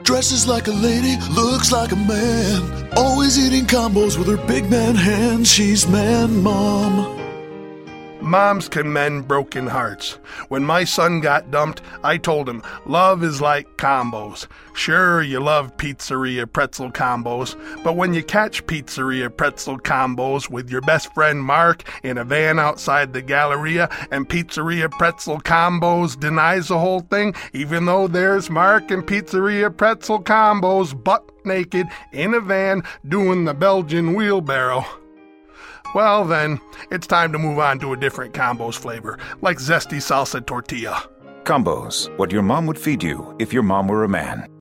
Dresses like a lady, looks like a man. Always eating combos with her big man hands. She's Man Mom. Moms can mend broken hearts. When my son got dumped, I told him, love is like combos. Sure, you love pizzeria pretzel combos, but when you catch pizzeria pretzel combos with your best friend Mark in a van outside the Galleria, and pizzeria pretzel combos denies the whole thing, even though there's Mark and pizzeria pretzel combos butt naked in a van doing the Belgian wheelbarrow. Well then, it's time to move on to a different combos flavor, like zesty salsa tortilla. Combos, what your mom would feed you if your mom were a man.